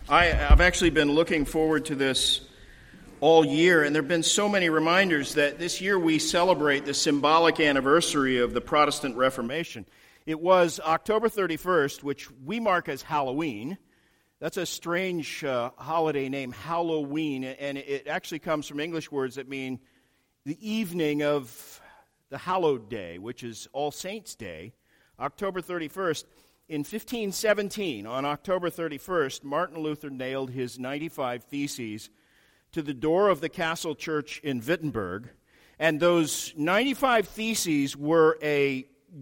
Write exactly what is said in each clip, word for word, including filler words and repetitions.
I, I've actually been looking forward to this all year, and there have been so many reminders that this year we celebrate the symbolic anniversary of the Protestant Reformation. It was October thirty-first, which we mark as Halloween. That's a strange uh, holiday name, Halloween, and it actually comes from English words that mean the evening of the hallowed day, which is All Saints' Day, October thirty-first. In fifteen seventeen, on October thirty-first, Martin Luther nailed his ninety-five Theses to the door of the Castle Church in Wittenberg, and those ninety-five Theses were a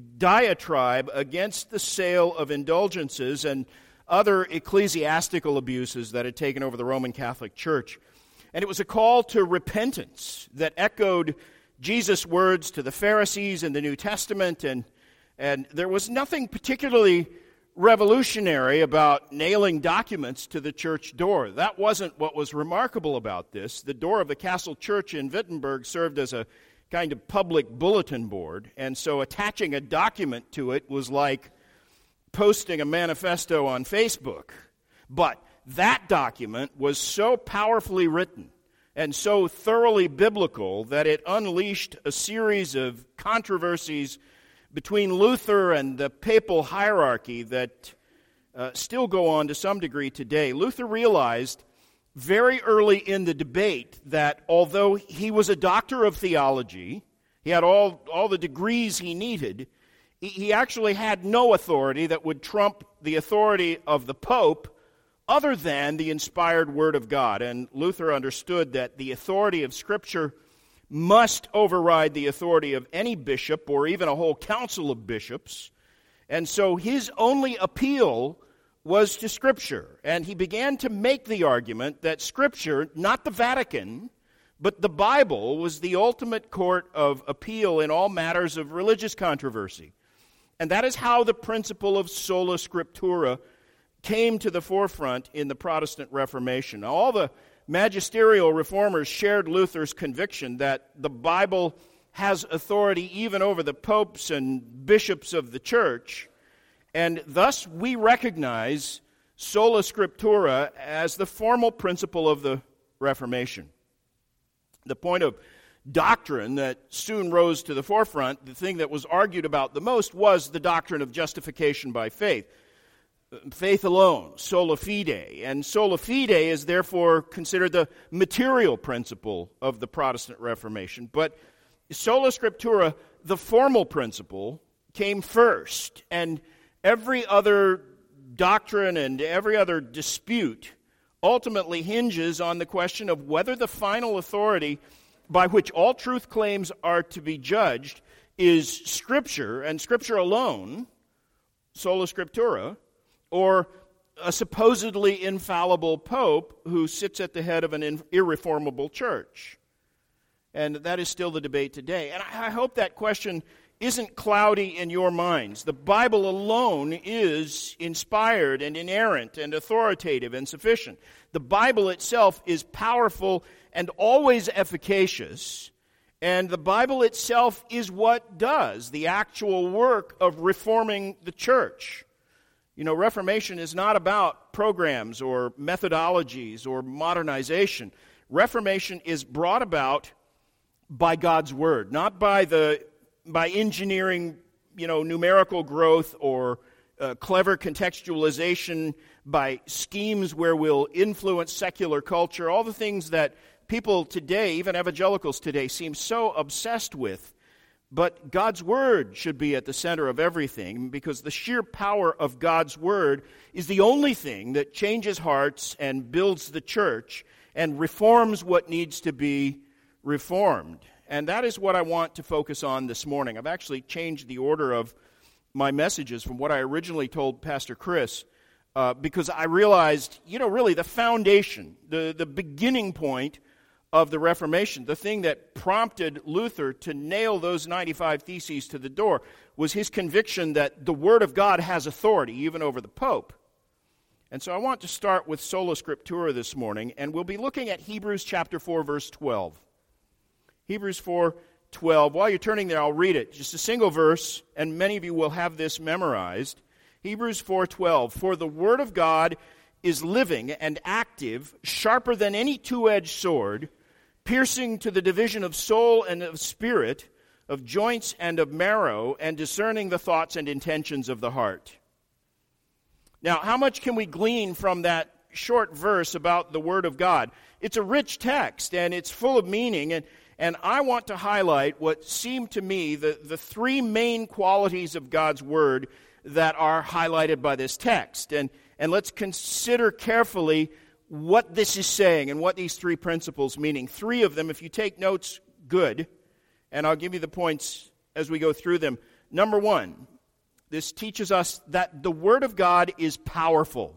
diatribe against the sale of indulgences and other ecclesiastical abuses that had taken over the Roman Catholic Church. And it was a call to repentance that echoed Jesus' words to the Pharisees in the New Testament, and And there was nothing particularly revolutionary about nailing documents to the church door. That wasn't what was remarkable about this. The door of the Castle Church in Wittenberg served as a kind of public bulletin board, and so attaching a document to it was like posting a manifesto on Facebook. But that document was so powerfully written and so thoroughly biblical that it unleashed a series of controversies between Luther and the papal hierarchy that uh, still go on to some degree today. Luther realized very early in the debate that although he was a doctor of theology, he had all, all the degrees he needed, he, he actually had no authority that would trump the authority of the Pope other than the inspired Word of God. And Luther understood that the authority of Scripture must override the authority of any bishop or even a whole council of bishops. And so his only appeal was to Scripture. And he began to make the argument that Scripture, not the Vatican, but the Bible, was the ultimate court of appeal in all matters of religious controversy. And that is how the principle of sola scriptura came to the forefront in the Protestant Reformation. Now, all the magisterial reformers shared Luther's conviction that the Bible has authority even over the popes and bishops of the church, and thus we recognize sola scriptura as the formal principle of the Reformation. The point of doctrine that soon rose to the forefront, the thing that was argued about the most, was the doctrine of justification by faith. Faith alone, sola fide. And sola fide is therefore considered the material principle of the Protestant Reformation. But sola scriptura, the formal principle, came first. And every other doctrine and every other dispute ultimately hinges on the question of whether the final authority by which all truth claims are to be judged is Scripture, and Scripture alone, sola scriptura, or a supposedly infallible pope who sits at the head of an irreformable church. And that is still the debate today. And I hope that question isn't cloudy in your minds. The Bible alone is inspired and inerrant and authoritative and sufficient. The Bible itself is powerful and always efficacious. And the Bible itself is what does the actual work of reforming the church. You know, Reformation is not about programs or methodologies or modernization. Reformation is brought about by God's Word, not by the by engineering, you know, numerical growth or uh, clever contextualization, by schemes where we'll influence secular culture, all the things that people today, even evangelicals today, seem so obsessed with. But God's Word should be at the center of everything, because the sheer power of God's Word is the only thing that changes hearts and builds the church and reforms what needs to be reformed. And that is what I want to focus on this morning. I've actually changed the order of my messages from what I originally told Pastor Chris, uh, because I realized, you know, really the foundation, the, the beginning point of the Reformation, the thing that prompted Luther to nail those ninety-five Theses to the door, was his conviction that the Word of God has authority even over the Pope. And so I want to start with sola scriptura this morning, and we'll be looking at Hebrews chapter four, verse twelve. Hebrews four twelve. While you're turning there, I'll read it. Just a single verse, and many of you will have this memorized. Hebrews four twelve. For the Word of God is living and active, sharper than any two-edged sword, piercing to the division of soul and of spirit, of joints and of marrow, and discerning the thoughts and intentions of the heart. Now, how much can we glean from that short verse about the Word of God? It's a rich text, and it's full of meaning, and, and I want to highlight what seem to me the, the three main qualities of God's Word that are highlighted by this text. And, and let's consider carefully what this is saying and what these three principles meaning. Three of them, if you take notes, good, and I'll give you the points as we go through them. Number one, this teaches us that the Word of God is powerful.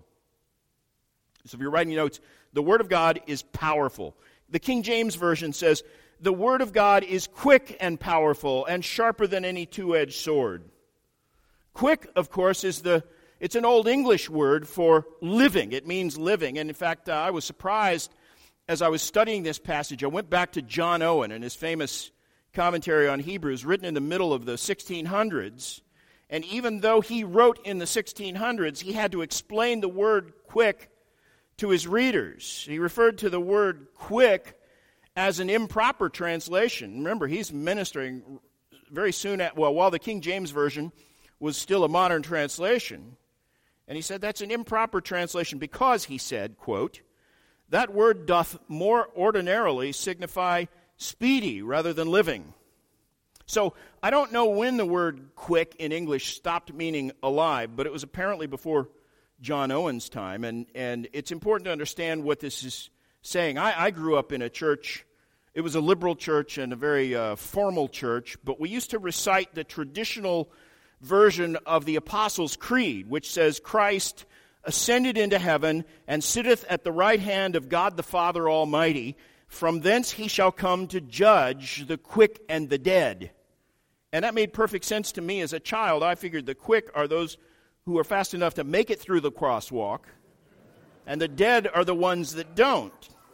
So if you're writing notes, the Word of God is powerful. The King James Version says, the Word of God is quick and powerful and sharper than any two-edged sword. Quick, of course, is the, it's an Old English word for living. It means living. And in fact, uh, I was surprised as I was studying this passage. I went back to John Owen and his famous commentary on Hebrews, written in the middle of the sixteen hundreds. And even though he wrote in the sixteen hundreds, he had to explain the word quick to his readers. He referred to the word quick as an improper translation. Remember, he's ministering very soon, at, well, while the King James Version was still a modern translation. And he said that's an improper translation because, he said, quote, that word doth more ordinarily signify speedy rather than living. So I don't know when the word quick in English stopped meaning alive, but it was apparently before John Owen's time. And, and it's important to understand what this is saying. I, I grew up in a church. It was a liberal church and a very uh, formal church, but we used to recite the traditional version of the Apostles' Creed, which says, Christ ascended into heaven and sitteth at the right hand of God the Father Almighty. From thence he shall come to judge the quick and the dead. And that made perfect sense to me as a child. I figured the quick are those who are fast enough to make it through the crosswalk, and the dead are the ones that don't.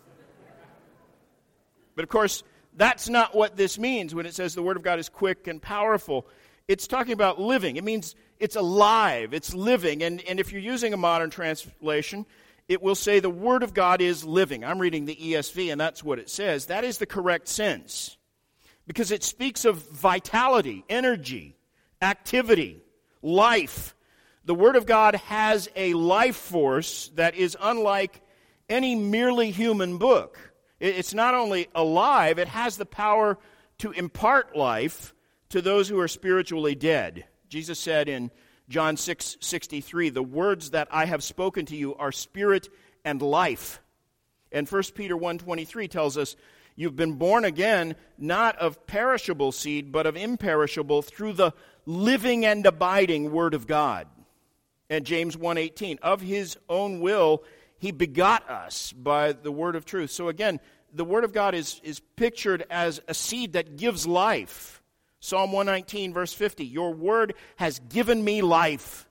But of course, that's not what this means when it says the Word of God is quick and powerful. It's talking about living. It means it's alive, it's living. And, and if you're using a modern translation, it will say the Word of God is living. I'm reading the E S V, and that's what it says. That is the correct sense, because it speaks of vitality, energy, activity, life. The Word of God has a life force that is unlike any merely human book. It's not only alive, it has the power to impart life to those who are spiritually dead. Jesus said in John six sixty-three, the words that I have spoken to you are spirit and life. And First Peter one twenty-three tells us, you've been born again, not of perishable seed, but of imperishable, through the living and abiding Word of God. And James one eighteen, of his own will he begot us by the word of truth. So again, the Word of God is, is pictured as a seed that gives life. Psalm one nineteen, verse fifty, your word has given me life.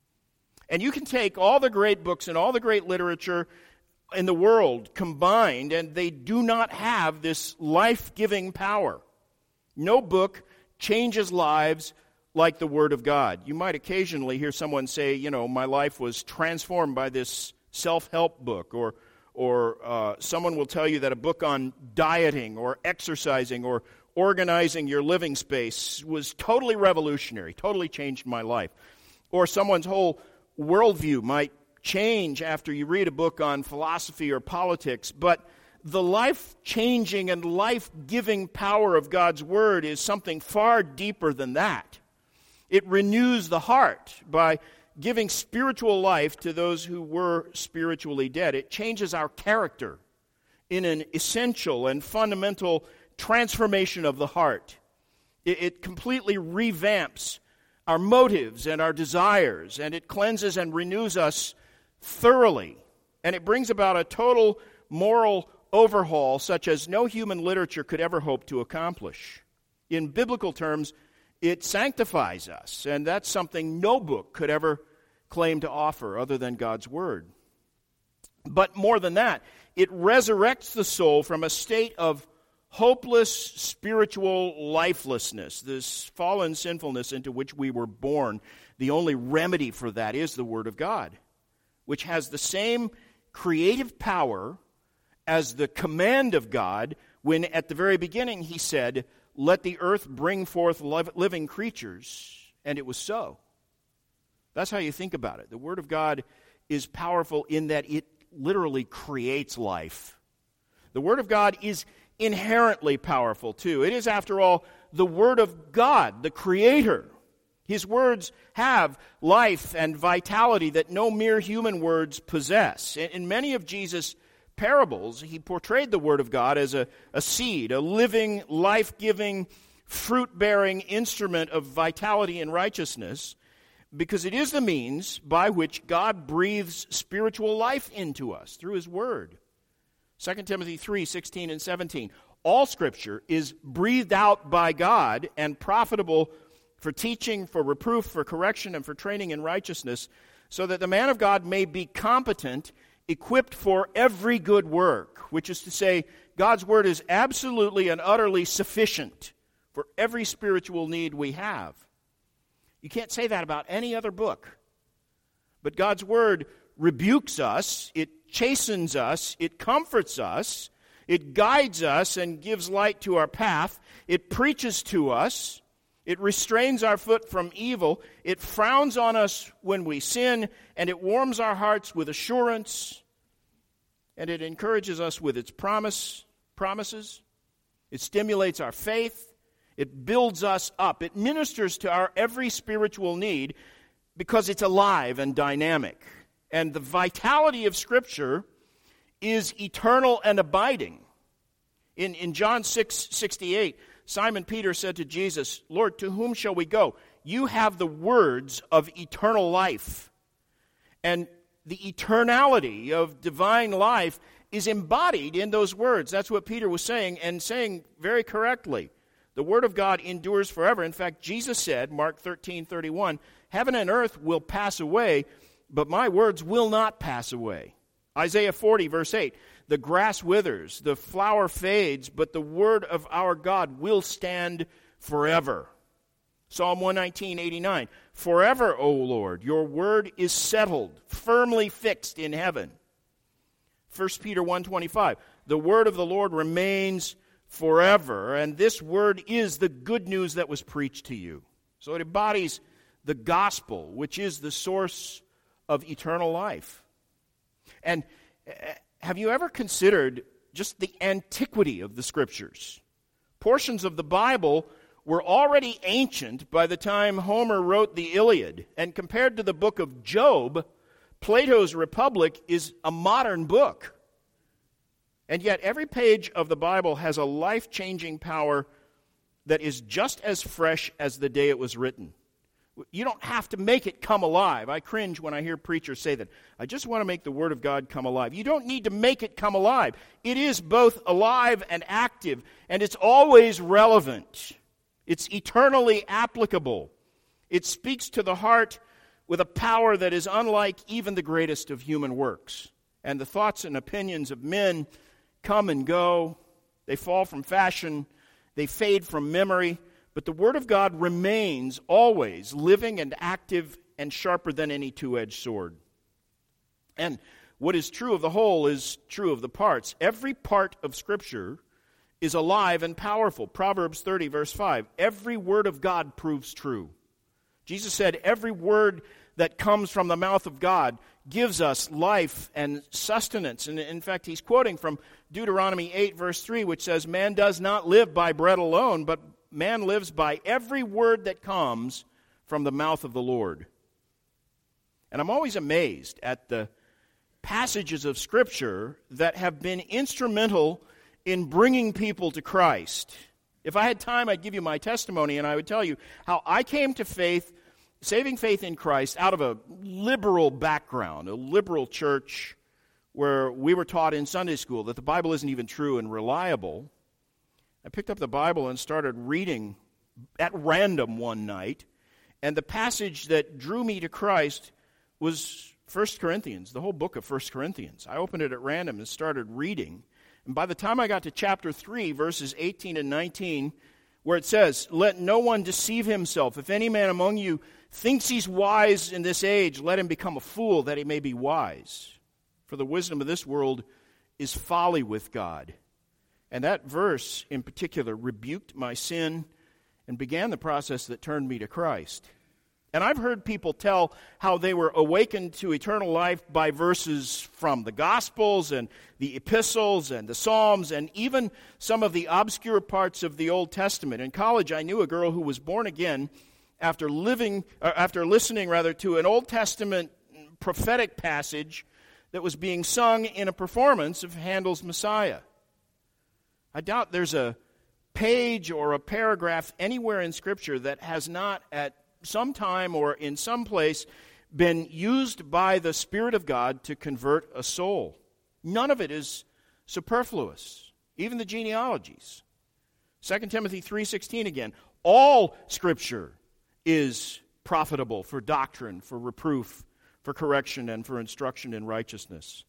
And you can take all the great books and all the great literature in the world combined, and they do not have this life-giving power. No book changes lives like the Word of God. You might occasionally hear someone say, you know, my life was transformed by this self-help book, or or uh, someone will tell you that a book on dieting or exercising or organizing your living space was totally revolutionary, totally changed my life. Or someone's whole worldview might change after you read a book on philosophy or politics, but the life-changing and life-giving power of God's Word is something far deeper than that. It renews the heart by giving spiritual life to those who were spiritually dead. It changes our character in an essential and fundamental transformation of the heart. It, it completely revamps our motives and our desires, and it cleanses and renews us thoroughly. And it brings about a total moral overhaul such as no human literature could ever hope to accomplish. In biblical terms, it sanctifies us, and that's something no book could ever claim to offer other than God's Word. But more than that, it resurrects the soul from a state of hopeless spiritual lifelessness, this fallen sinfulness into which we were born. The only remedy for that is the Word of God. which has the same creative power as the command of God when at the very beginning he said, "Let the earth bring forth living creatures," and it was so. That's how you think about it. The Word of God is powerful in that it literally creates life. The Word of God is inherently powerful too. It is, after all, the Word of God, the Creator. His words have life and vitality that no mere human words possess. In many of Jesus' parables, he portrayed the Word of God as a, a seed, a living, life-giving, fruit-bearing instrument of vitality and righteousness, because it is the means by which God breathes spiritual life into us through His Word. Second Timothy three, sixteen and seventeen. All Scripture is breathed out by God and profitable for teaching, for reproof, for correction, and for training in righteousness, so that the man of God may be competent, equipped for every good work, which is to say, God's Word is absolutely and utterly sufficient for every spiritual need we have. You can't say that about any other book. But God's Word rebukes us, it chastens us, it comforts us, it guides us and gives light to our path, it preaches to us, it restrains our foot from evil, it frowns on us when we sin, and it warms our hearts with assurance, and it encourages us with its promise, promises. It stimulates our faith. It builds us up. It ministers to our every spiritual need because it's alive and dynamic. And the vitality of Scripture is eternal and abiding. In, in John six sixty-eight, Simon Peter said to Jesus, "Lord, to whom shall we go? You have the words of eternal life." And the eternality of divine life is embodied in those words. That's what Peter was saying, and saying very correctly. The Word of God endures forever. In fact, Jesus said, Mark thirteen thirty-one, "Heaven and earth will pass away, but my words will not pass away." Isaiah forty, verse eight, "The grass withers, the flower fades, but the word of our God will stand forever." Psalm one nineteen, eighty-nine, "Forever, O Lord, your word is settled, firmly fixed in heaven." First Peter one twenty-five, "The word of the Lord remains forever, and this word is the good news that was preached to you." So it embodies the gospel, which is the source of eternal life. And have you ever considered just the antiquity of the Scriptures? Portions of the Bible were already ancient by the time Homer wrote the Iliad, and compared to the book of Job, Plato's Republic is a modern book. And yet every page of the Bible has a life-changing power that is just as fresh as the day it was written. You don't have to make it come alive. I cringe when I hear preachers say that. I just want to make the Word of God come alive. You don't need to make it come alive. It is both alive and active, and it's always relevant. It's eternally applicable. It speaks to the heart with a power that is unlike even the greatest of human works. And the thoughts and opinions of men come and go. They fall from fashion. They fade from memory. But the Word of God remains always living and active and sharper than any two-edged sword. And what is true of the whole is true of the parts. Every part of Scripture is alive and powerful. Proverbs thirty, verse five, "Every word of God proves true." Jesus said, "Every word that comes from the mouth of God gives us life and sustenance." And in fact, he's quoting from Deuteronomy eight, verse three, which says, "Man does not live by bread alone, but man lives by every word that comes from the mouth of the Lord." And I'm always amazed at the passages of Scripture that have been instrumental in bringing people to Christ. If I had time, I'd give you my testimony, and I would tell you how I came to faith, saving faith in Christ, out of a liberal background, a liberal church where we were taught in Sunday school that the Bible isn't even true and reliable. I picked up the Bible and started reading at random one night, and the passage that drew me to Christ was First Corinthians, the whole book of First Corinthians. I opened it at random and started reading, and by the time I got to chapter three, verses eighteen and nineteen, where it says, "Let no one deceive himself. If any man among you thinks he's wise in this age, let him become a fool that he may be wise. For the wisdom of this world is folly with God." And that verse in particular rebuked my sin and began the process that turned me to Christ. And I've heard people tell how they were awakened to eternal life by verses from the Gospels and the Epistles and the Psalms and even some of the obscure parts of the Old Testament. In college, I knew a girl who was born again after living, uh, after listening rather to an Old Testament prophetic passage that was being sung in a performance of Handel's Messiah. I doubt there's a page or a paragraph anywhere in Scripture that has not at some time or in some place been used by the Spirit of God to convert a soul. None of it is superfluous, even the genealogies. Second Timothy three sixteen again, all Scripture is profitable for doctrine, for reproof, for correction, and for instruction in righteousness.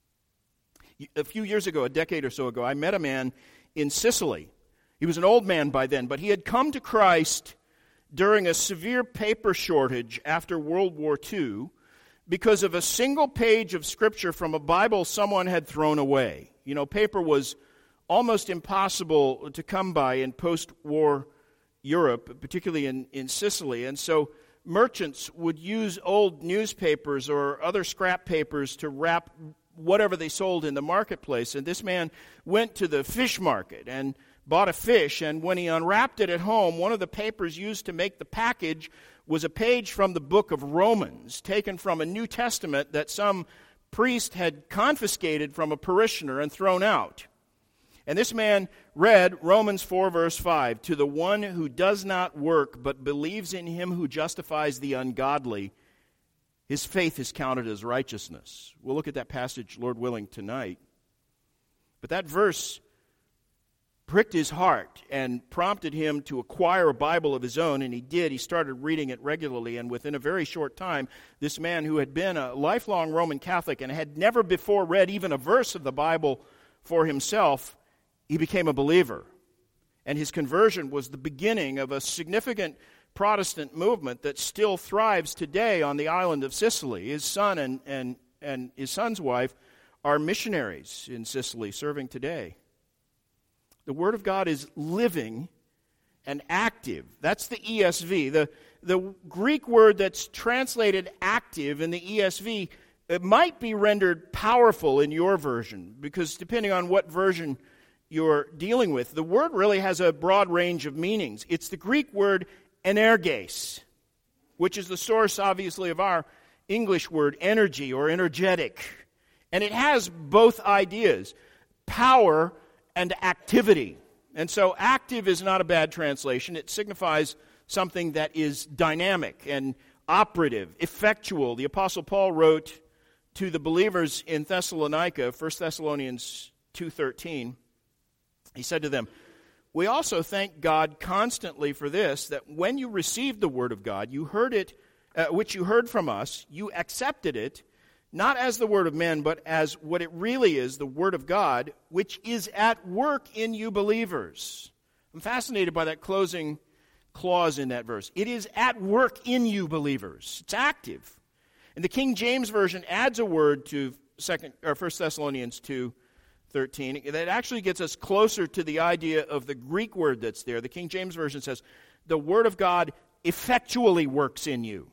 A few years ago, a decade or so ago, I met a man in Sicily. He was an old man by then, but he had come to Christ during a severe paper shortage after World War Two because of a single page of Scripture from a Bible someone had thrown away. You know, paper was almost impossible to come by in post-war Europe, particularly in, in Sicily. And so merchants would use old newspapers or other scrap papers to wrap whatever they sold in the marketplace. And this man went to the fish market and bought a fish, and when he unwrapped it at home, one of the papers used to make the package was a page from the book of Romans, taken from a New Testament that some priest had confiscated from a parishioner and thrown out. And this man read Romans four, verse five, "To the one who does not work, but believes in him who justifies the ungodly, his faith is counted as righteousness." We'll look at that passage, Lord willing, tonight. But that verse pricked his heart and prompted him to acquire a Bible of his own, and he did. He started reading it regularly, and within a very short time, this man who had been a lifelong Roman Catholic and had never before read even a verse of the Bible for himself, he became a believer. And his conversion was the beginning of a significant Protestant movement that still thrives today on the island of Sicily. His son and, and, and his son's wife are missionaries in Sicily, serving today. The Word of God is living and active. That's the E S V. The, the Greek word that's translated active in the E S V, it might be rendered powerful in your version, because depending on what version you're dealing with, the word really has a broad range of meanings. It's the Greek word energes, which is the source, obviously, of our English word energy or energetic. And it has both ideas, power and activity. And so active is not a bad translation. It signifies something that is dynamic and operative, effectual. The Apostle Paul wrote to the believers in Thessalonica, First Thessalonians two thirteen, he said to them, "We also thank God constantly for this, that when you received the word of God, you heard it, uh, which you heard from us, you accepted it, not as the word of men, but as what it really is, the word of God, which is at work in you believers." I'm fascinated by that closing clause in that verse. It is at work in you believers. It's active. And the King James Version adds a word to second or First Thessalonians two thirteen that actually gets us closer to the idea of the Greek word that's there. The King James Version says, "The word of God effectually works in you."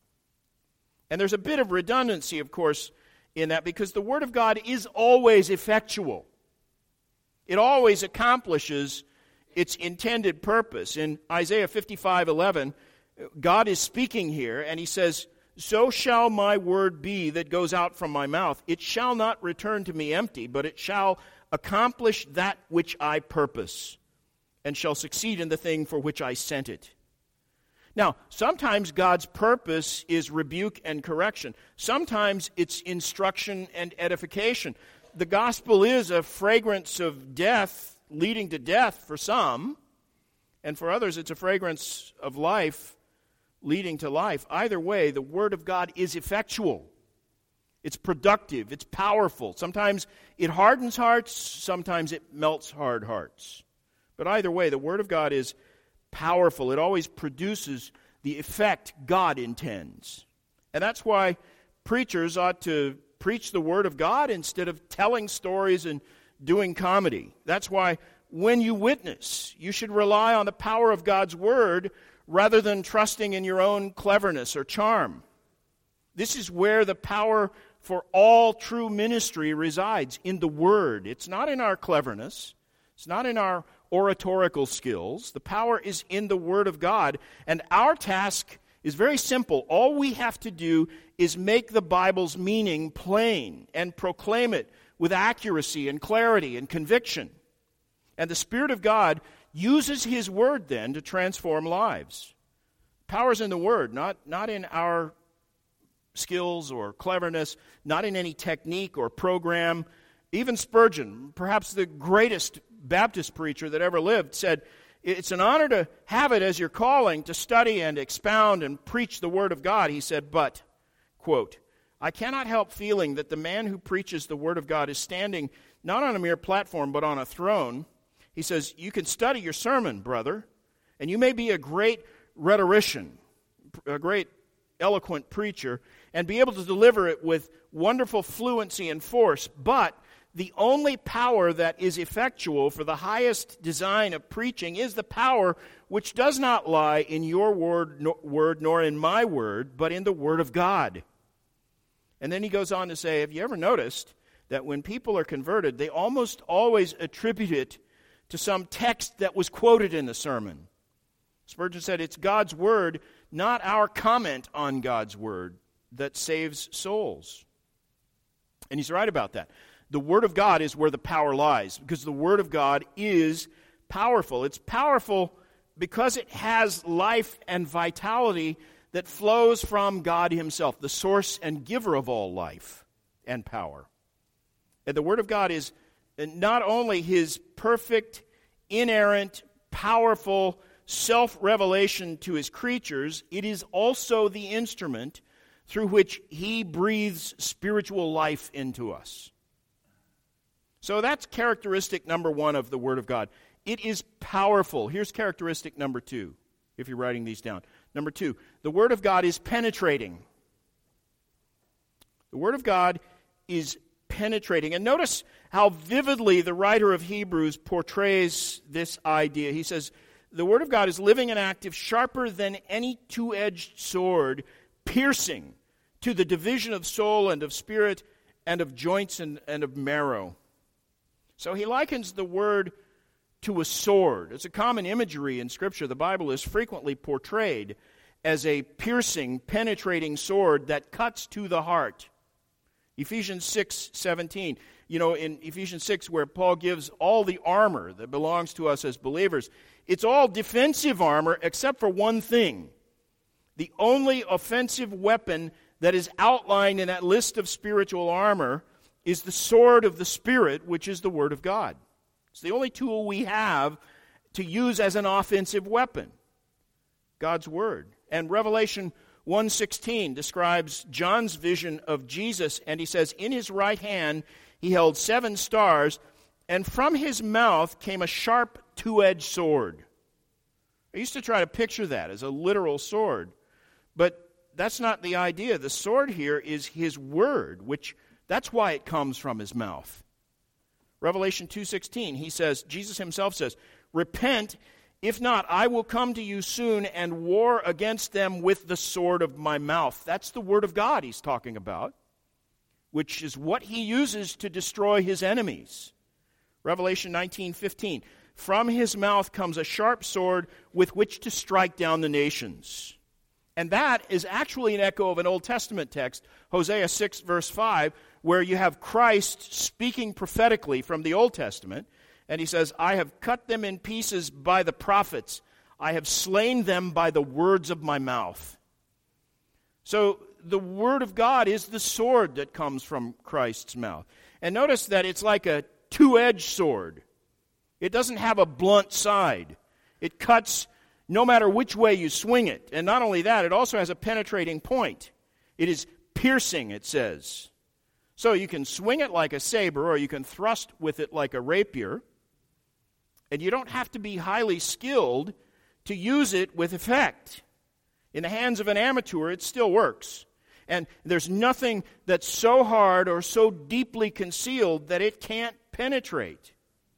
And there's a bit of redundancy, of course, in that, because the Word of God is always effectual. It always accomplishes its intended purpose. In Isaiah fifty-five eleven, God is speaking here, and he says, "So shall my word be that goes out from my mouth. It shall not return to me empty, but it shall accomplish that which I purpose, and shall succeed in the thing for which I sent it." Now, sometimes God's purpose is rebuke and correction. Sometimes it's instruction and edification. The gospel is a fragrance of death leading to death for some, and for others it's a fragrance of life leading to life. Either way, the Word of God is effectual. It's productive. It's powerful. Sometimes it hardens hearts. Sometimes it melts hard hearts. But either way, the Word of God is powerful. It always produces the effect God intends. And that's why preachers ought to preach the Word of God instead of telling stories and doing comedy. That's why when you witness, you should rely on the power of God's Word rather than trusting in your own cleverness or charm. This is where the power for all true ministry resides, in the Word. It's not in our cleverness. It's not in our oratorical skills. The power is in the Word of God. And our task is very simple. All we have to do is make the Bible's meaning plain and proclaim it with accuracy and clarity and conviction. And the Spirit of God uses His Word then to transform lives. Power's in the Word, not, not in our skills or cleverness, not in any technique or program. Even Spurgeon, perhaps the greatest Baptist preacher that ever lived, said, it's an honor to have it as your calling to study and expound and preach the Word of God. He said, but, quote, I cannot help feeling that the man who preaches the Word of God is standing not on a mere platform but on a throne. He says, you can study your sermon, brother, and you may be a great rhetorician, a great eloquent preacher, and be able to deliver it with wonderful fluency and force, but the only power that is effectual for the highest design of preaching is the power which does not lie in your word, no, word nor in my word, but in the Word of God. And then he goes on to say, have you ever noticed that when people are converted, they almost always attribute it to some text that was quoted in the sermon? Spurgeon said, it's God's Word, not our comment on God's Word, that saves souls. And he's right about that. The Word of God is where the power lies, because the Word of God is powerful. It's powerful because it has life and vitality that flows from God Himself, the source and giver of all life and power. And the Word of God is not only His perfect, inerrant, powerful self-revelation to His creatures, it is also the instrument through which He breathes spiritual life into us. So that's characteristic number one of the Word of God. It is powerful. Here's characteristic number two, if you're writing these down. Number two, the Word of God is penetrating. The Word of God is penetrating. And notice how vividly the writer of Hebrews portrays this idea. He says, the Word of God is living and active, sharper than any two-edged sword, piercing to the division of soul and of spirit and of joints and, and of marrow. So he likens the Word to a sword. It's a common imagery in Scripture. The Bible is frequently portrayed as a piercing, penetrating sword that cuts to the heart. Ephesians six seventeen. You know, in Ephesians six, where Paul gives all the armor that belongs to us as believers, it's all defensive armor except for one thing. The only offensive weapon that is outlined in that list of spiritual armor is the sword of the Spirit, which is the Word of God. It's the only tool we have to use as an offensive weapon, God's Word. And Revelation one sixteen describes John's vision of Jesus, and he says, in his right hand he held seven stars, and from his mouth came a sharp two-edged sword. I used to try to picture that as a literal sword, but that's not the idea. The sword here is his word, which that's why it comes from his mouth. Revelation two sixteen, he says, Jesus himself says, repent, if not, I will come to you soon and war against them with the sword of my mouth. That's the Word of God he's talking about, which is what he uses to destroy his enemies. Revelation nineteen fifteen, from his mouth comes a sharp sword with which to strike down the nations. And that is actually an echo of an Old Testament text, Hosea six, verse five, where you have Christ speaking prophetically from the Old Testament, and he says, I have cut them in pieces by the prophets. I have slain them by the words of my mouth. So the Word of God is the sword that comes from Christ's mouth. And notice that it's like a two-edged sword. It doesn't have a blunt side. It cuts no matter which way you swing it. And not only that, it also has a penetrating point. It is piercing, it says. So you can swing it like a saber, or you can thrust with it like a rapier. And you don't have to be highly skilled to use it with effect. In the hands of an amateur, it still works. And there's nothing that's so hard or so deeply concealed that it can't penetrate.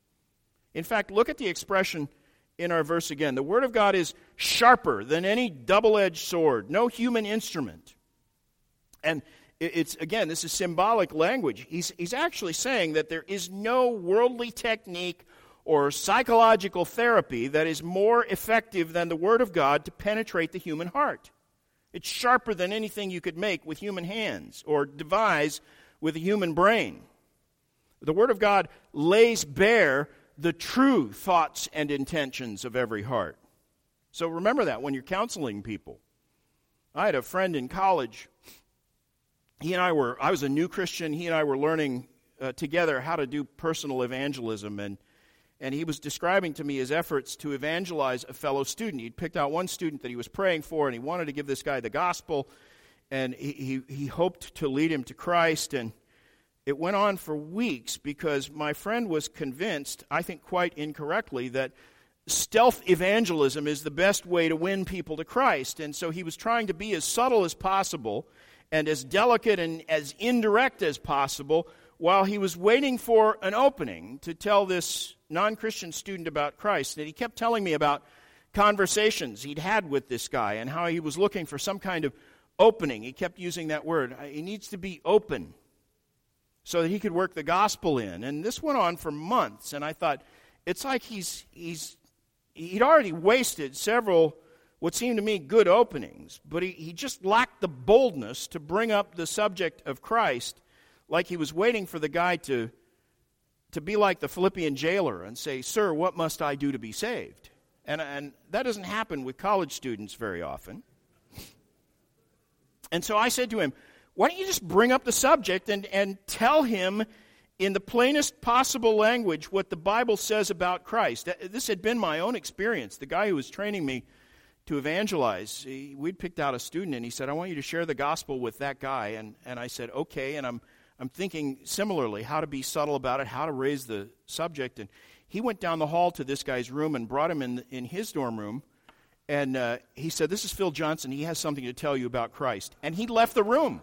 In fact, look at the expression in our verse again. The Word of God is sharper than any double-edged sword, no human instrument. And it's, again, this is symbolic language. He's, he's actually saying that there is no worldly technique or psychological therapy that is more effective than the Word of God to penetrate the human heart. It's sharper than anything you could make with human hands or devise with a human brain. The Word of God lays bare the true thoughts and intentions of every heart. So remember that when you're counseling people. I had a friend in college. He and I were, I was a new Christian. He and I were learning uh, together how to do personal evangelism. And, and he was describing to me his efforts to evangelize a fellow student. He'd picked out one student that he was praying for, and he wanted to give this guy the gospel. And he, he, he hoped to lead him to Christ. And it went on for weeks because my friend was convinced, I think quite incorrectly, that stealth evangelism is the best way to win people to Christ. And so he was trying to be as subtle as possible and as delicate and as indirect as possible while he was waiting for an opening to tell this non-Christian student about Christ. And he kept telling me about conversations he'd had with this guy and how he was looking for some kind of opening. He kept using that word. He needs to be open so that he could work the gospel in. And this went on for months, and I thought, it's like he's he's he'd already wasted several, what seemed to me, good openings, but he, he just lacked the boldness to bring up the subject of Christ, like he was waiting for the guy to, to be like the Philippian jailer and say, "Sir, what must I do to be saved?" And, and that doesn't happen with college students very often. And so I said to him, why don't you just bring up the subject and, and tell him in the plainest possible language what the Bible says about Christ? This had been my own experience. The guy who was training me to evangelize, he, we'd picked out a student, and he said, I want you to share the gospel with that guy. And, and I said, okay, and I'm I'm thinking similarly, how to be subtle about it, how to raise the subject. And he went down the hall to this guy's room and brought him in, in his dorm room. And uh, he said, this is Phil Johnson. He has something to tell you about Christ. And he left the room.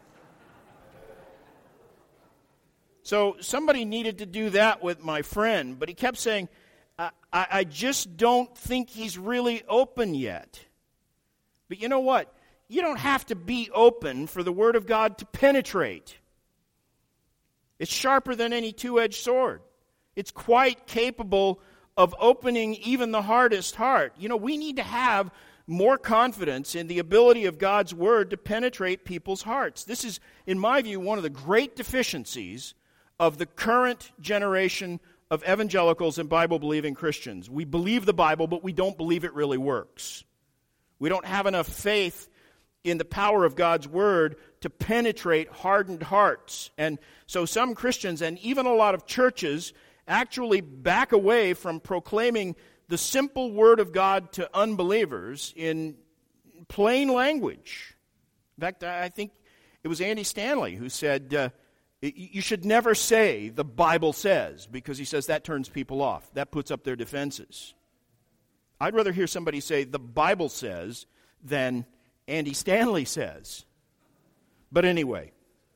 So somebody needed to do that with my friend, but he kept saying, I, I, I just don't think he's really open yet. But you know what? You don't have to be open for the Word of God to penetrate. It's sharper than any two-edged sword. It's quite capable of opening even the hardest heart. You know, we need to have more confidence in the ability of God's Word to penetrate people's hearts. This is, in my view, one of the great deficiencies of the current generation of evangelicals and Bible-believing Christians. We believe the Bible, but we don't believe it really works. We don't have enough faith in the power of God's Word to penetrate hardened hearts. And so some Christians, and even a lot of churches, actually back away from proclaiming the simple Word of God to unbelievers in plain language. In fact, I think it was Andy Stanley who said, uh, you should never say the Bible says, because he says that turns people off. That puts up their defenses. I'd rather hear somebody say the Bible says than Andy Stanley says. But anyway,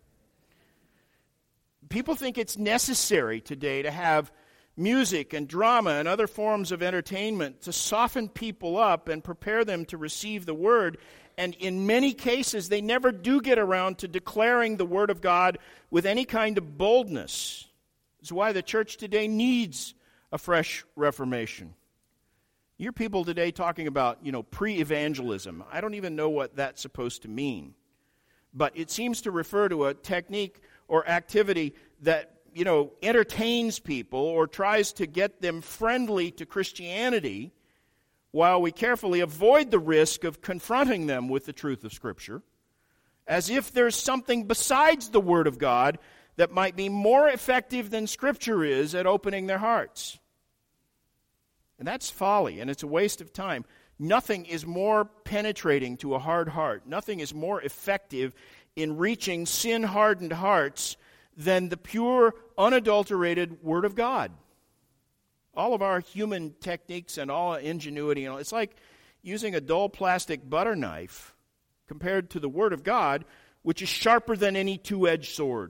people think it's necessary today to have music and drama and other forms of entertainment to soften people up and prepare them to receive the Word. And in many cases, they never do get around to declaring the Word of God with any kind of boldness. It's why the church today needs a fresh reformation. You hear people today talking about, you know, pre-evangelism. I don't even know what that's supposed to mean. But it seems to refer to a technique or activity that, you know, entertains people or tries to get them friendly to Christianity, while we carefully avoid the risk of confronting them with the truth of Scripture, as if there's something besides the Word of God that might be more effective than Scripture is at opening their hearts. And that's folly, and it's a waste of time. Nothing is more penetrating to a hard heart. Nothing is more effective in reaching sin-hardened hearts than the pure, unadulterated Word of God. All of our human techniques and all our ingenuity, you know, it's like using a dull plastic butter knife compared to the Word of God, which is sharper than any two-edged sword.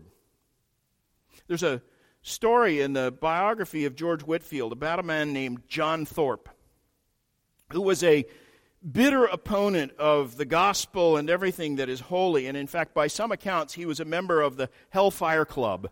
There's a story in the biography of George Whitefield about a man named John Thorpe, who was a bitter opponent of the gospel and everything that is holy. And in fact, by some accounts, he was a member of the Hellfire Club,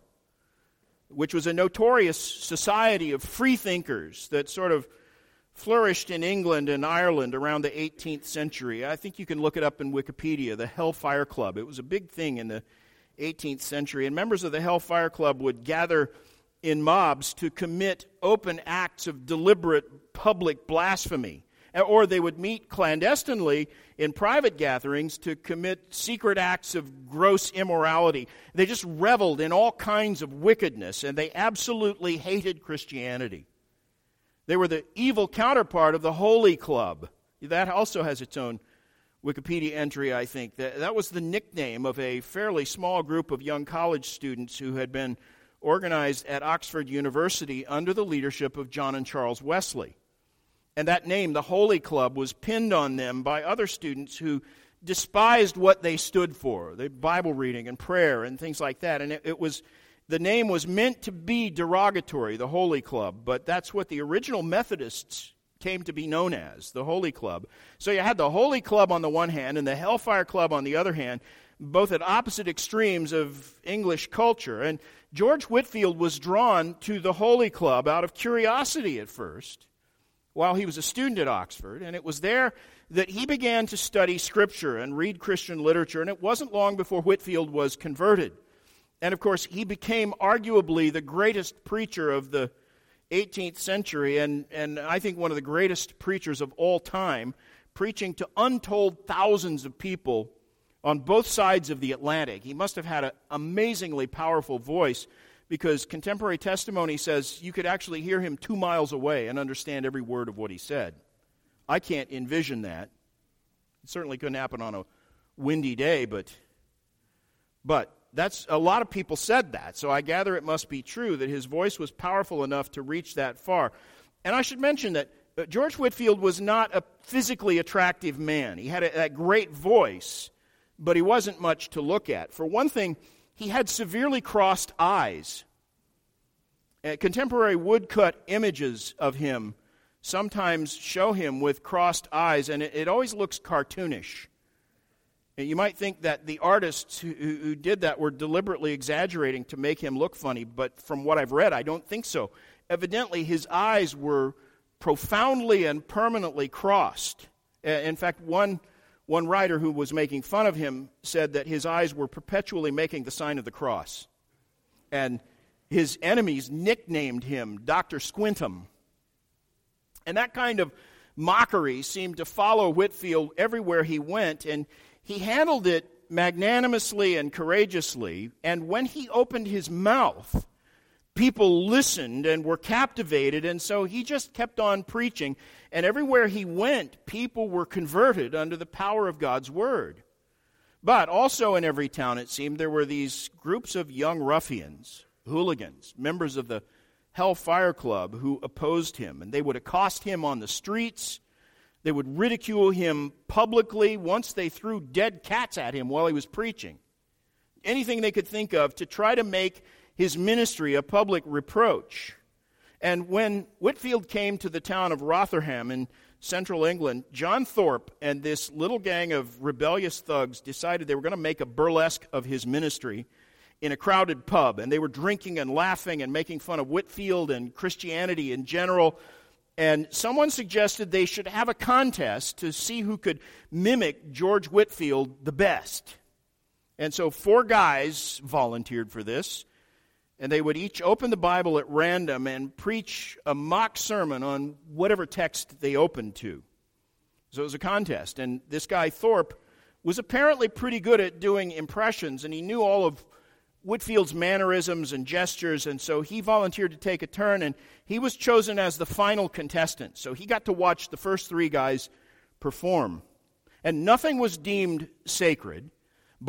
which was a notorious society of freethinkers that sort of flourished in England and Ireland around the eighteenth century. I think you can look it up in Wikipedia, the Hellfire Club. It was a big thing in the eighteenth century. And members of the Hellfire Club would gather in mobs to commit open acts of deliberate public blasphemy. Or they would meet clandestinely in private gatherings to commit secret acts of gross immorality. They just reveled in all kinds of wickedness, and they absolutely hated Christianity. They were the evil counterpart of the Holy Club. That also has its own Wikipedia entry, I think. That, that was the nickname of a fairly small group of young college students who had been organized at Oxford University under the leadership of John and Charles Wesley. And that name, the Holy Club, was pinned on them by other students who despised what they stood for, the Bible reading and prayer and things like that. And it, it was, the name was meant to be derogatory, the Holy Club, but that's what the original Methodists came to be known as, the Holy Club. So you had the Holy Club on the one hand and the Hellfire Club on the other hand, both at opposite extremes of English culture. And George Whitefield was drawn to the Holy Club out of curiosity at first, while he was a student at Oxford, and it was there that he began to study Scripture and read Christian literature, and it wasn't long before Whitefield was converted. And of course, he became arguably the greatest preacher of the eighteenth century, and, and I think one of the greatest preachers of all time, preaching to untold thousands of people on both sides of the Atlantic. He must have had an amazingly powerful voice, because contemporary testimony says you could actually hear him two miles away and understand every word of what he said. I can't envision that. It certainly couldn't happen on a windy day, but but that's a lot of people said that, so I gather it must be true that his voice was powerful enough to reach that far. And I should mention that George Whitefield was not a physically attractive man. He had a, a great voice, but he wasn't much to look at. For one thing, he had severely crossed eyes. Uh, contemporary woodcut images of him sometimes show him with crossed eyes, and it, it always looks cartoonish. And you might think that the artists who, who did that were deliberately exaggerating to make him look funny, but from what I've read, I don't think so. Evidently, his eyes were profoundly and permanently crossed. Uh, in fact, one One writer who was making fun of him said that his eyes were perpetually making the sign of the cross. And his enemies nicknamed him Doctor Squintum. And that kind of mockery seemed to follow Whitefield everywhere he went, and he handled it magnanimously and courageously. And when he opened his mouth, people listened and were captivated, and so he just kept on preaching. And everywhere he went, people were converted under the power of God's Word. But also in every town, it seemed, there were these groups of young ruffians, hooligans, members of the Hellfire Club who opposed him. And they would accost him on the streets. They would ridicule him publicly. Once they threw dead cats at him while he was preaching. Anything they could think of to try to make his ministry a public reproach. And when Whitefield came to the town of Rotherham in central England, John Thorpe and this little gang of rebellious thugs decided they were going to make a burlesque of his ministry in a crowded pub. And they were drinking and laughing and making fun of Whitefield and Christianity in general. And someone suggested they should have a contest to see who could mimic George Whitefield the best. And so four guys volunteered for this. And they would each open the Bible at random and preach a mock sermon on whatever text they opened to. So it was a contest. And this guy, Thorpe, was apparently pretty good at doing impressions, and he knew all of Whitefield's mannerisms and gestures, and so he volunteered to take a turn, and he was chosen as the final contestant. So he got to watch the first three guys perform. And nothing was deemed sacred.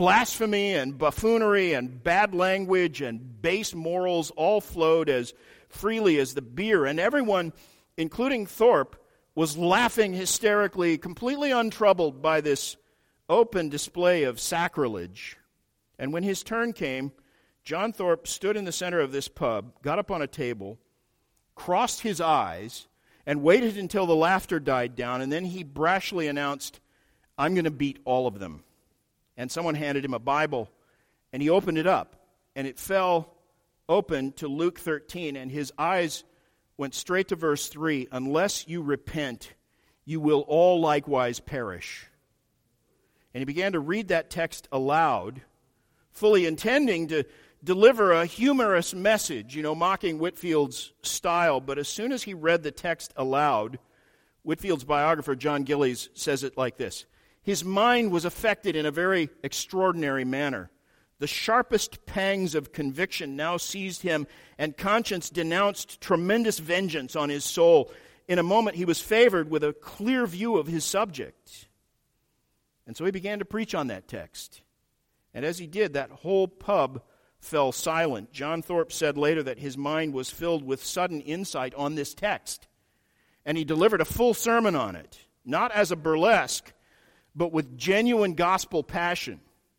Blasphemy and buffoonery and bad language and base morals all flowed as freely as the beer, and everyone, including Thorpe, was laughing hysterically, completely untroubled by this open display of sacrilege. And when his turn came, John Thorpe stood in the center of this pub, got up on a table, crossed his eyes, and waited until the laughter died down, and then he brashly announced, "I'm going to beat all of them." And someone handed him a Bible, and he opened it up, and it fell open to Luke thirteen, and his eyes went straight to verse three, "Unless you repent, you will all likewise perish." And he began to read that text aloud, fully intending to deliver a humorous message, you know, mocking Whitfield's style. But as soon as he read the text aloud, Whitfield's biographer, John Gillies, says it like this: his mind was affected in a very extraordinary manner. The sharpest pangs of conviction now seized him, and conscience denounced tremendous vengeance on his soul. In a moment, he was favored with a clear view of his subject. And so he began to preach on that text. And as he did, that whole pub fell silent. John Thorpe said later that his mind was filled with sudden insight on this text. And he delivered a full sermon on it, not as a burlesque, but with genuine gospel passion.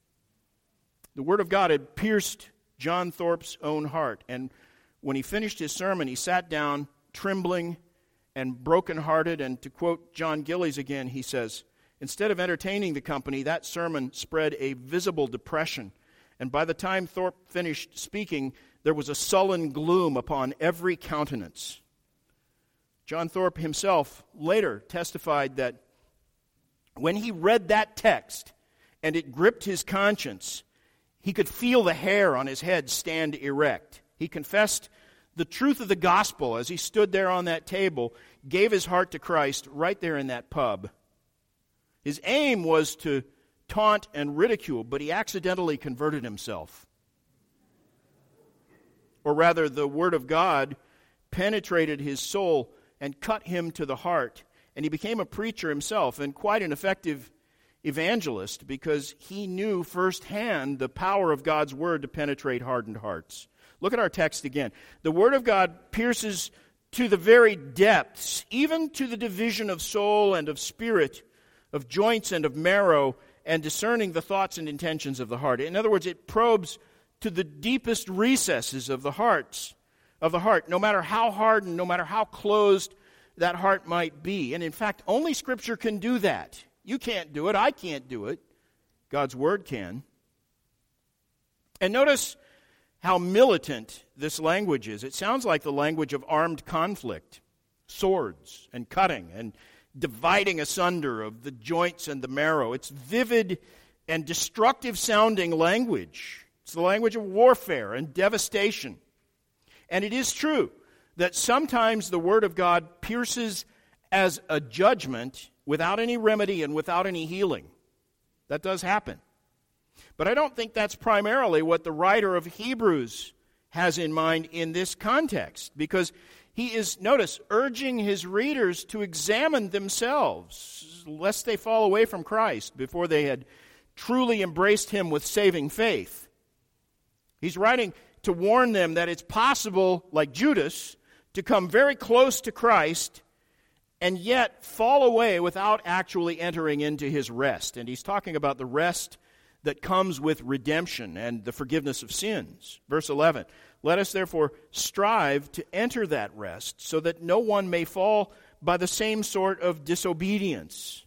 The Word of God had pierced John Thorpe's own heart, and when he finished his sermon, he sat down, trembling and brokenhearted, and to quote John Gillies again, he says, "Instead of entertaining the company, that sermon spread a visible depression, and by the time Thorpe finished speaking, there was a sullen gloom upon every countenance." John Thorpe himself later testified that when he read that text and it gripped his conscience, he could feel the hair on his head stand erect. He confessed the truth of the gospel as he stood there on that table, gave his heart to Christ right there in that pub. His aim was to taunt and ridicule, but he accidentally converted himself. Or rather, the Word of God penetrated his soul and cut him to the heart, and he became a preacher himself, and quite an effective evangelist, because he knew firsthand the power of God's Word to penetrate hardened hearts. Look at our text again. The Word of God pierces to the very depths, even to the division of soul and of spirit, of joints and of marrow, and discerning the thoughts and intentions of the heart. In other words, it probes to the deepest recesses of the hearts, of the heart, no matter how hardened, no matter how closed that heart might be. And in fact, only Scripture can do that. You can't do it. I can't do it. God's Word can. And notice how militant this language is. It sounds like the language of armed conflict, swords and cutting and dividing asunder of the joints and the marrow. It's vivid and destructive sounding language. It's the language of warfare and devastation. And it is true that sometimes the Word of God pierces as a judgment without any remedy and without any healing. That does happen. But I don't think that's primarily what the writer of Hebrews has in mind in this context, because he is, notice, urging his readers to examine themselves, lest they fall away from Christ before they had truly embraced Him with saving faith. He's writing to warn them that it's possible, like Judas, to come very close to Christ and yet fall away without actually entering into His rest. And he's talking about the rest that comes with redemption and the forgiveness of sins. Verse eleven, "Let us therefore strive to enter that rest, so that no one may fall by the same sort of disobedience."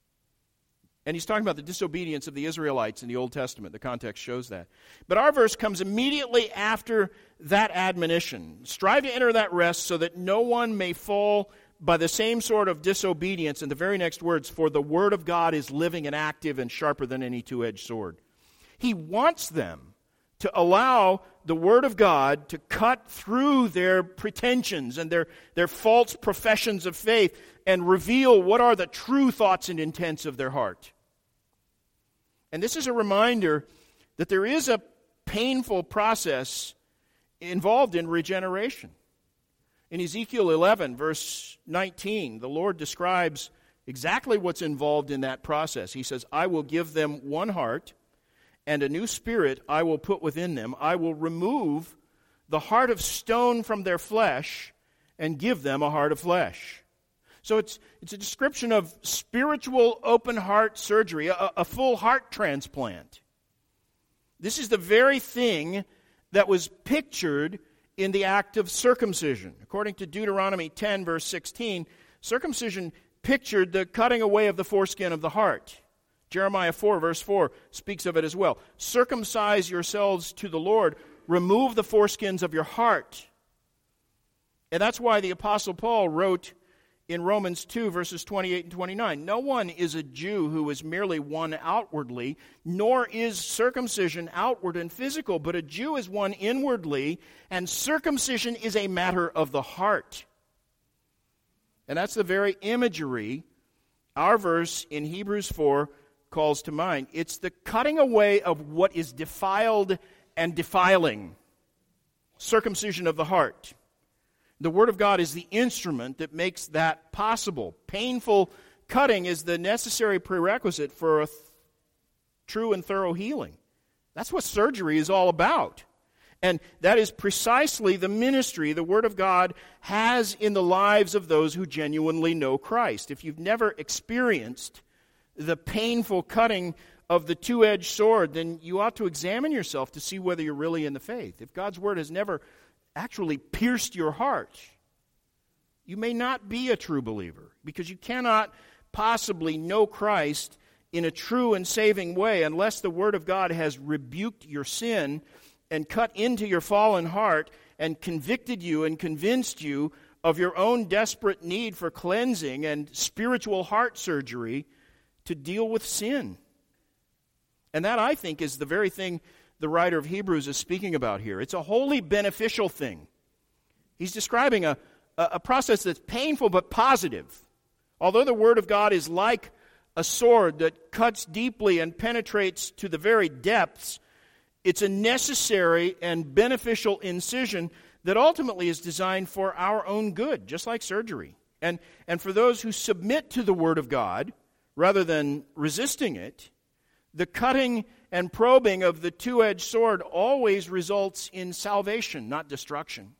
And he's talking about the disobedience of the Israelites in the Old Testament. The context shows that. But our verse comes immediately after that admonition. Strive to enter that rest so that no one may fall by the same sort of disobedience. And the very next words, "For the Word of God is living and active and sharper than any two-edged sword." He wants them to allow the Word of God to cut through their pretensions and their, their false professions of faith and reveal what are the true thoughts and intents of their heart. And this is a reminder that there is a painful process involved in regeneration. In Ezekiel eleven, verse nineteen, the Lord describes exactly what's involved in that process. He says, "I will give them one heart, and a new spirit I will put within them. I will remove the heart of stone from their flesh and give them a heart of flesh. So it's it's a description of spiritual open heart surgery, a, a full heart transplant. This is the very thing that was pictured in the act of circumcision. According to Deuteronomy ten, verse sixteen, circumcision pictured the cutting away of the foreskin of the heart. Jeremiah four, verse four speaks of it as well. Circumcise yourselves to the Lord. Remove the foreskins of your heart. And that's why the Apostle Paul wrote in Romans two, verses twenty-eight and twenty-nine, no one is a Jew who is merely one outwardly, nor is circumcision outward and physical, but a Jew is one inwardly, and circumcision is a matter of the heart. And that's the very imagery our verse in Hebrews four calls to mind. It's the cutting away of what is defiled and defiling. Circumcision of the heart. The Word of God is the instrument that makes that possible. Painful cutting is the necessary prerequisite for a th- true and thorough healing. That's what surgery is all about. And that is precisely the ministry the Word of God has in the lives of those who genuinely know Christ. If you've never experienced the painful cutting of the two-edged sword, then you ought to examine yourself to see whether you're really in the faith. If God's Word has never actually pierced your heart, you may not be a true believer, because you cannot possibly know Christ in a true and saving way unless the Word of God has rebuked your sin and cut into your fallen heart and convicted you and convinced you of your own desperate need for cleansing and spiritual heart surgery to deal with sin. And that, I think, is the very thing the writer of Hebrews is speaking about here. It's a wholly beneficial thing. He's describing a, a, a process that's painful but positive. Although the Word of God is like a sword that cuts deeply and penetrates to the very depths, it's a necessary and beneficial incision that ultimately is designed for our own good, just like surgery. And, and for those who submit to the Word of God, rather than resisting it, the cutting and probing of the two-edged sword always results in salvation, not destruction.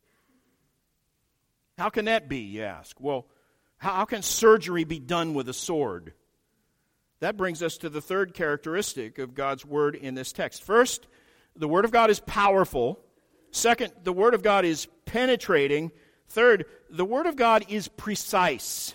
How can that be, you ask? Well, how can surgery be done with a sword? That brings us to the third characteristic of God's Word in this text. First, the Word of God is powerful. Second, the Word of God is penetrating. Third, the Word of God is precise.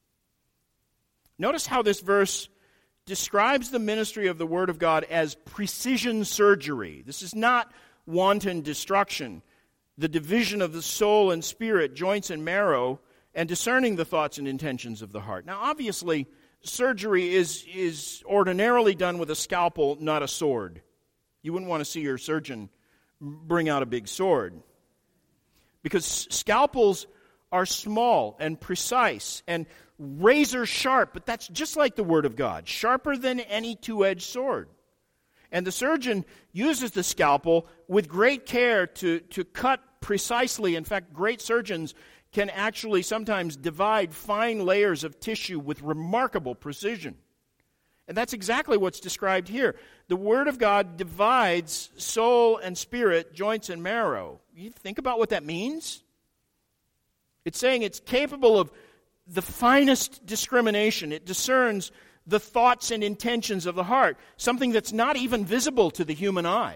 Notice how this verse describes the ministry of the Word of God as precision surgery. This is not wanton destruction, the division of the soul and spirit, joints and marrow, and discerning the thoughts and intentions of the heart. Now, obviously, surgery is, is ordinarily done with a scalpel, not a sword. You wouldn't want to see your surgeon bring out a big sword, because scalpels are small and precise and razor sharp, but that's just like the Word of God, sharper than any two-edged sword. And the surgeon uses the scalpel with great care to, to cut precisely. In fact, great surgeons can actually sometimes divide fine layers of tissue with remarkable precision. And that's exactly what's described here. The Word of God divides soul and spirit, joints and marrow. You think about what that means? It's saying it's capable of the finest discrimination. It discerns the thoughts and intentions of the heart, something that's not even visible to the human eye.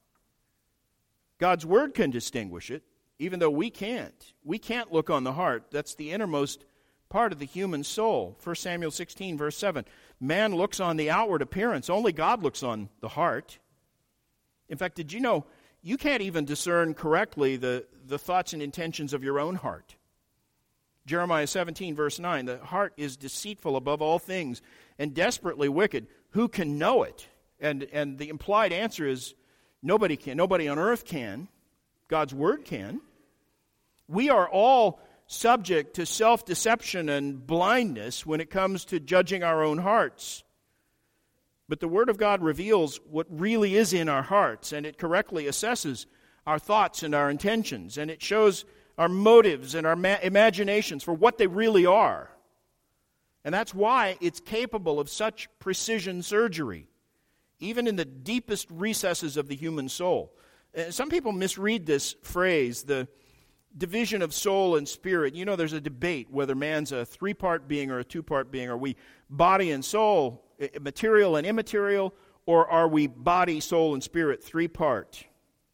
God's Word can distinguish it, even though we can't. We can't look on the heart. That's the innermost part of the human soul. First Samuel sixteen, verse seven. Man looks on the outward appearance. Only God looks on the heart. In fact, did you know you can't even discern correctly the, the thoughts and intentions of your own heart? Jeremiah seventeen, verse nine, the heart is deceitful above all things and desperately wicked. Who can know it? And, and the implied answer is nobody can. Nobody on earth can. God's Word can. We are all subject to self-deception and blindness when it comes to judging our own hearts. But the Word of God reveals what really is in our hearts, and it correctly assesses our thoughts and our intentions, and it shows our motives and our ma- imaginations for what they really are. And that's why it's capable of such precision surgery, even in the deepest recesses of the human soul. Uh, Some people misread this phrase, the division of soul and spirit. You know, there's a debate whether man's a three-part being or a two-part being. Are we body and soul, material and immaterial, or are we body, soul, and spirit, three-part?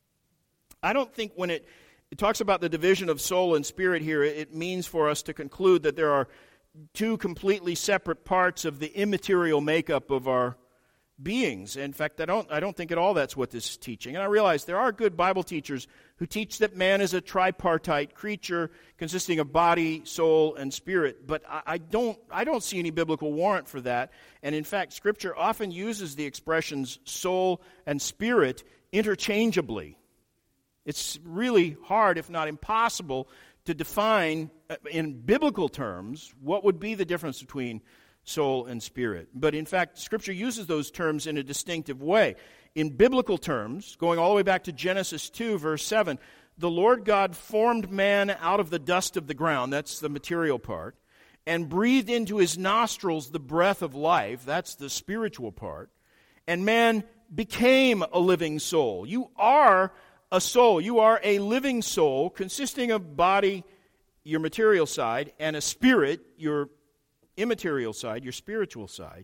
I don't think when it, it talks about the division of soul and spirit here, it means for us to conclude that there are two completely separate parts of the immaterial makeup of our beings. In fact, I don't I don't think at all that's what this is teaching. And I realize there are good Bible teachers who teach that man is a tripartite creature consisting of body, soul, and spirit. But I, I don't I don't see any biblical warrant for that. And in fact, Scripture often uses the expressions soul and spirit interchangeably. It's really hard, if not impossible, to define in biblical terms what would be the difference between soul and spirit. But in fact, Scripture uses those terms in a distinctive way. In biblical terms, going all the way back to Genesis two, verse seven, the Lord God formed man out of the dust of the ground, that's the material part, and breathed into his nostrils the breath of life, that's the spiritual part, and man became a living soul. You are a soul. You are a living soul consisting of body, your material side, and a spirit, your immaterial side, your spiritual side.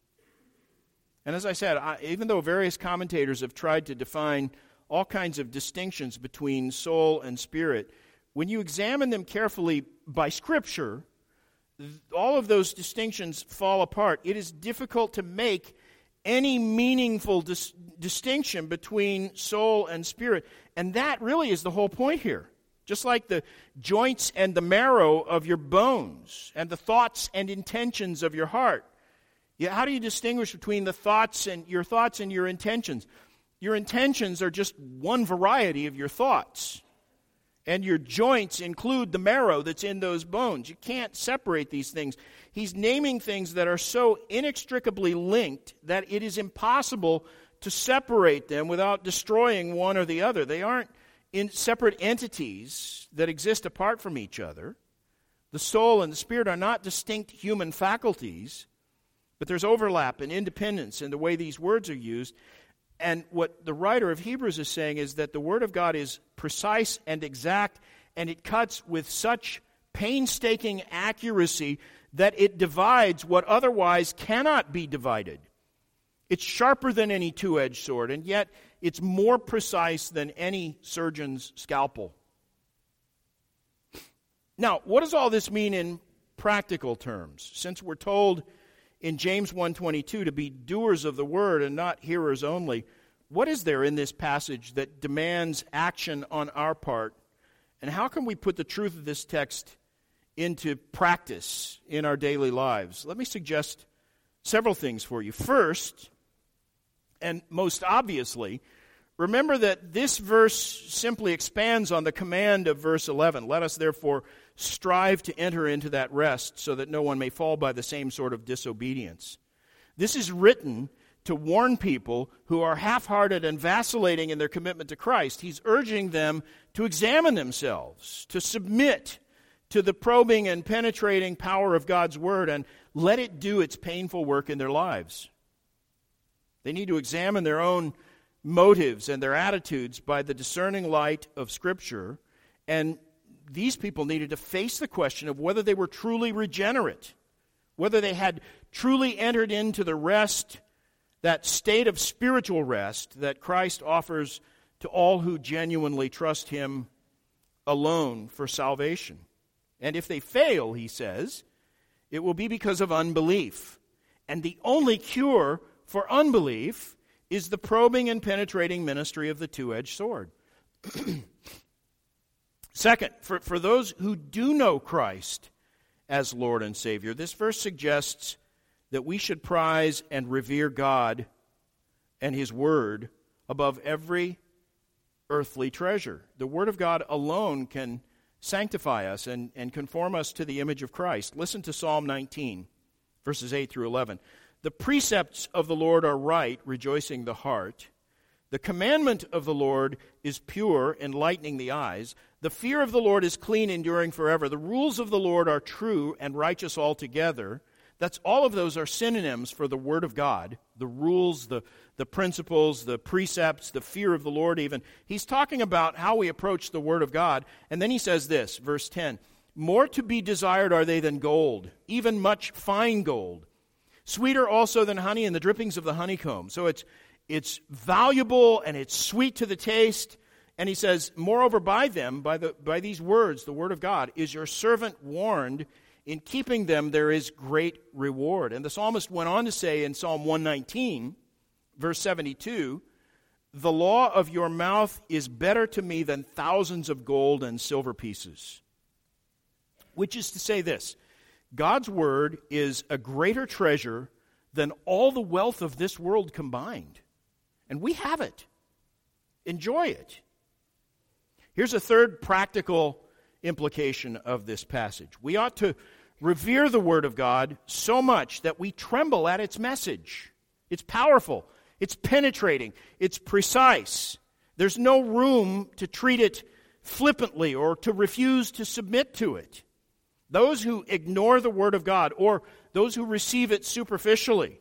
And as I said, I, even though various commentators have tried to define all kinds of distinctions between soul and spirit, when you examine them carefully by Scripture, all of those distinctions fall apart. It is difficult to make any meaningful dis- distinction between soul and spirit. And that really is the whole point here. Just like the joints and the marrow of your bones and the thoughts and intentions of your heart. Yeah, how do you distinguish between the thoughts and your thoughts and your intentions? Your intentions are just one variety of your thoughts. And your joints include the marrow that's in those bones. You can't separate these things. He's naming things that are so inextricably linked that it is impossible to separate them without destroying one or the other. They aren't in separate entities that exist apart from each other. The soul and the spirit are not distinct human faculties, but there's overlap and independence in the way these words are used. And what the writer of Hebrews is saying is that the Word of God is precise and exact, and it cuts with such painstaking accuracy that it divides what otherwise cannot be divided. It's sharper than any two-edged sword, and yet it's more precise than any surgeon's scalpel. Now, what does all this mean in practical terms? Since we're told in James one twenty-two to be doers of the word and not hearers only, what is there in this passage that demands action on our part? And how can we put the truth of this text into practice in our daily lives? Let me suggest several things for you. First, and most obviously, remember that this verse simply expands on the command of verse eleven. Let us therefore strive to enter into that rest so that no one may fall by the same sort of disobedience. This is written to warn people who are half-hearted and vacillating in their commitment to Christ. He's urging them to examine themselves, to submit to the probing and penetrating power of God's Word and let it do its painful work in their lives. They need to examine their own motives and their attitudes by the discerning light of Scripture, and these people needed to face the question of whether they were truly regenerate, whether they had truly entered into the rest, that state of spiritual rest that Christ offers to all who genuinely trust Him alone for salvation. And if they fail, he says, it will be because of unbelief. And the only cure for unbelief is the probing and penetrating ministry of the two-edged sword. Second, for, for those who do know Christ as Lord and Savior, this verse suggests that we should prize and revere God and His Word above every earthly treasure. The Word of God alone can sanctify us and, and conform us to the image of Christ. Listen to Psalm nineteen, verses eight through eleven. The precepts of the Lord are right, rejoicing the heart. The commandment of the Lord is pure, enlightening the eyes. The fear of the Lord is clean, enduring forever. The rules of the Lord are true and righteous altogether. That's all of those are synonyms for the Word of God, the rules, the, the principles, the precepts, the fear of the Lord even. He's talking about how we approach the Word of God. And then he says this, verse ten, more to be desired are they than gold, even much fine gold. Sweeter also than honey and the drippings of the honeycomb. So it's it's valuable and it's sweet to the taste. And he says, moreover by them, by the by these words, the Word of God, is your servant warned. In keeping them, there is great reward. And the psalmist went on to say in Psalm one nineteen, verse seventy-two, the law of your mouth is better to me than thousands of gold and silver pieces. Which is to say this, God's word is a greater treasure than all the wealth of this world combined. And we have it. Enjoy it. Here's a third practical implication of this passage. We ought to revere the Word of God so much that we tremble at its message. It's powerful. It's penetrating. It's precise. There's no room to treat it flippantly or to refuse to submit to it. Those who ignore the Word of God or those who receive it superficially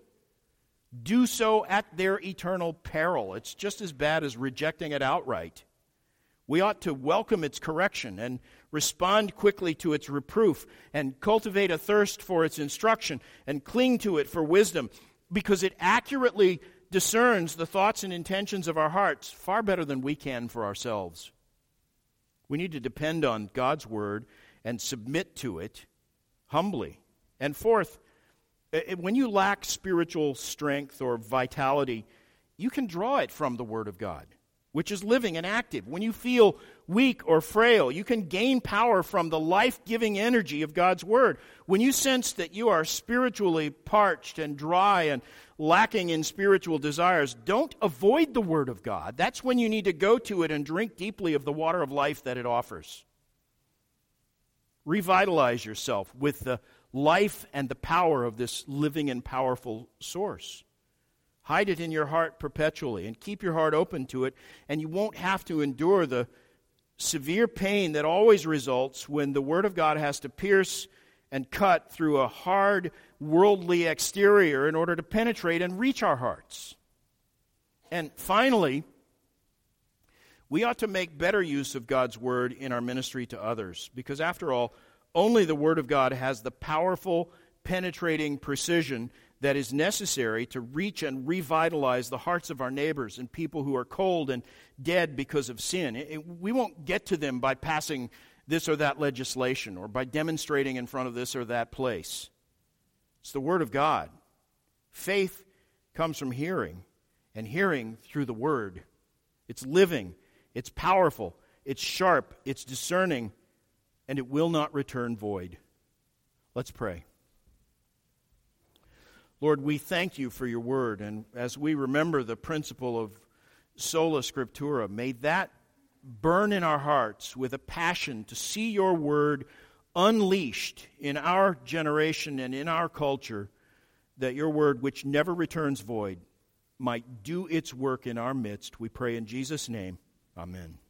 do so at their eternal peril. It's just as bad as rejecting it outright. We ought to welcome its correction and respond quickly to its reproof and cultivate a thirst for its instruction and cling to it for wisdom because it accurately discerns the thoughts and intentions of our hearts far better than we can for ourselves. We need to depend on God's word and submit to it humbly. And fourth, when you lack spiritual strength or vitality, you can draw it from the Word of God, which is living and active. When you feel weak or frail, you can gain power from the life-giving energy of God's Word. When you sense that you are spiritually parched and dry and lacking in spiritual desires, don't avoid the Word of God. That's when you need to go to it and drink deeply of the water of life that it offers. Revitalize yourself with the life and the power of this living and powerful source. Hide it in your heart perpetually and keep your heart open to it, and you won't have to endure the severe pain that always results when the Word of God has to pierce and cut through a hard, worldly exterior in order to penetrate and reach our hearts. And finally, we ought to make better use of God's Word in our ministry to others, because after all, only the Word of God has the powerful, penetrating precision that is necessary to reach and revitalize the hearts of our neighbors and people who are cold and dead because of sin. It, it, we won't get to them by passing this or that legislation or by demonstrating in front of this or that place. It's the Word of God. Faith comes from hearing, and hearing through the Word. It's living, it's powerful, it's sharp, it's discerning, and it will not return void. Let's pray. Lord, we thank you for your word, and as we remember the principle of sola scriptura, may that burn in our hearts with a passion to see your word unleashed in our generation and in our culture, that your word, which never returns void, might do its work in our midst. We pray in Jesus' name. Amen.